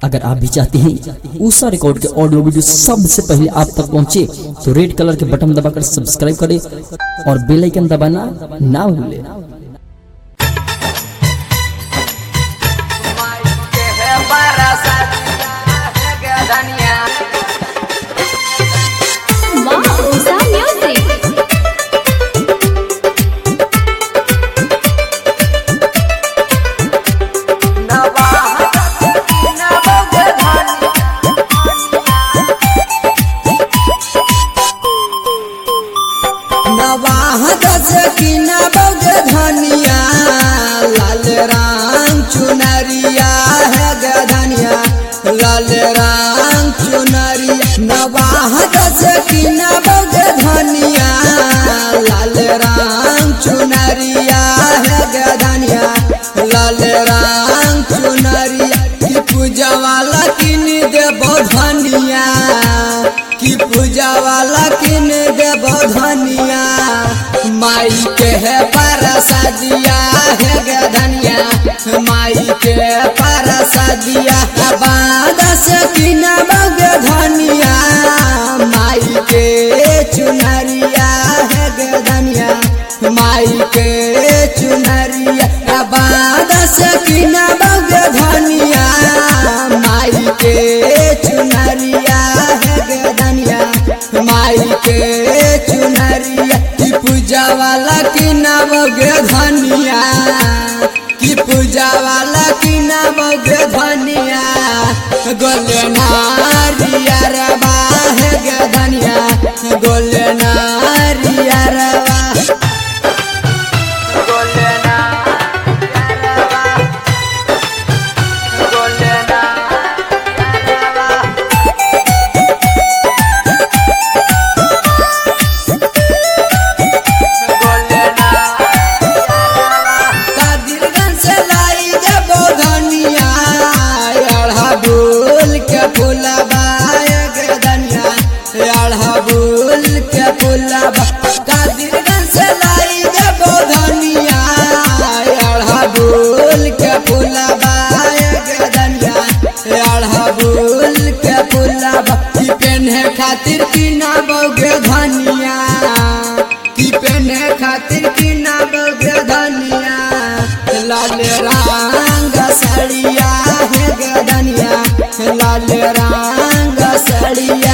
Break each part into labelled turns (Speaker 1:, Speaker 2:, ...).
Speaker 1: अगर आप भी चाहते हैं ऊषा रिकॉर्ड के ऑडियो वीडियो सबसे पहले आप तक पहुंचे तो रेड कलर के बटन दबाकर सब्सक्राइब करें और बेल आइकन दबाना ना भूलें।
Speaker 2: धनिया लाल रंग चुनरिया है गधनिया लाल रंग चुनरिया नवाह दस की नवग धनिया लाल रंग चुनरिया है गधनिया लाल रंग चुनरिया की पूजा वाला किन देबो धनिया की पूजा वाला किन देबो धनिया माई के है परसदिया है गधनिया माई के परसदिया बाद से किना बग धनिया माई के चुनरिया है गधनिया माई के चुनरिया बाद से किना बग धनिया माई के चुनरिया है गधनिया माई के चुनरिया पूजा वाला की नवग धनिया की पूजा वाला की नवग धनिया गोले नारिया रवा है गधनिया गोले नारिया रवा गोले नारिया रवा गोले कादिरगंज से लाई देबो धनिया अड़हुल के फुलबा गधनिया अड़हुल के फुलबा की पहने खातिर की नाबोगे धनिया की पहने खातिर की नाबोगे धनिया लाल रंग सड़िया है गधनिया लाल रंग सड़िया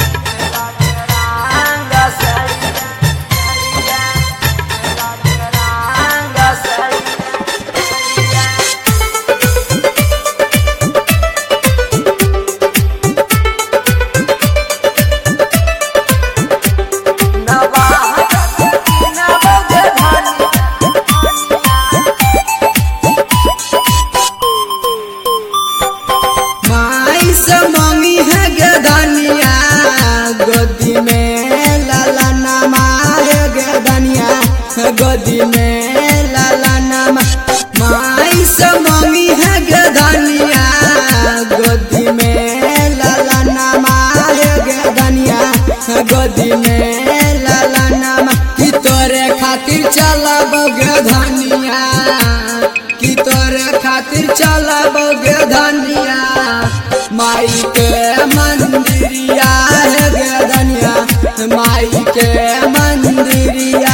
Speaker 2: गोदी में लाला नामा माई से मम्मी है गधनिया गोदी में लाला नामा है गधनिया गोदी में लाला नामा की तोरे खातिर चलब गधनिया की तोरे खातिर चलब गधनिया माई के मंदिरिया है गधनिया माई के मंदिरिया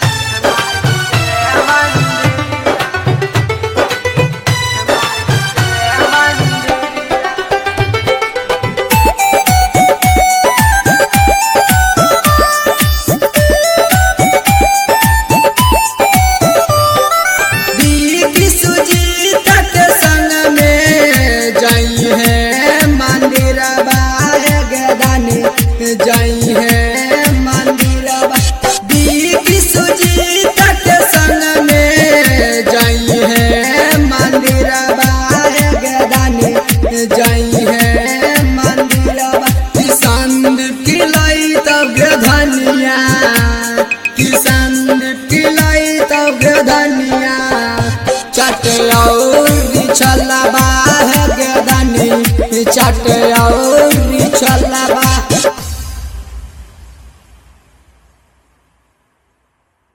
Speaker 2: जाई है मंदिरबा दीदी सुजीत के संग में जाई है मंदिरबा गदानी जाई है मंदिरबा किसान किलाई तब गधनिया किसान किलाई तब गधनिया चट और बिछलबा है गदानी चट और